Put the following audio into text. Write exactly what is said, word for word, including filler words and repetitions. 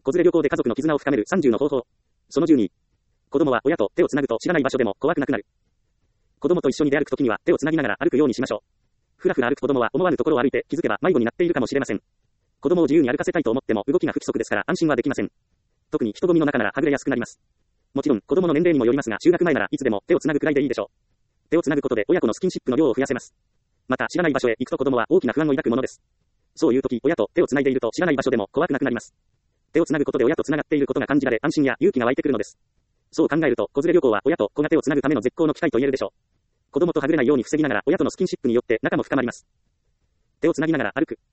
子連れ旅行で家族の絆を深めるさんじゅうの方法。そのじゅうに。子供は親と手をつなぐと知らない場所でも怖くなくなる。子供と一緒に出歩くときには手をつなぎながら歩くようにしましょう。ふらふら歩く子供は思わぬところを歩いて気づけば迷子になっているかもしれません。子供を自由に歩かせたいと思っても動きが不規則ですから安心はできません。特に人混みの中ならはぐれやすくなります。もちろん子供の年齢にもよりますが中学前ならいつでも手をつなぐくらいでいいでしょう。手をつなぐことで親子のスキンシップの量を増やせます。また知らない場所へ行くと子供は大きな不安を抱くものです。そういう時親と手をつないでいると知らない場所でも怖くなくなります。手をつなぐことで親とつながっていることが感じられ安心や勇気が湧いてくるのです。そう考えると子連れ旅行は親と子が手をつなぐための絶好の機会と言えるでしょう。子供とはぐれないように防ぎながら親とのスキンシップによって仲も深まります。手をつなぎながら歩く。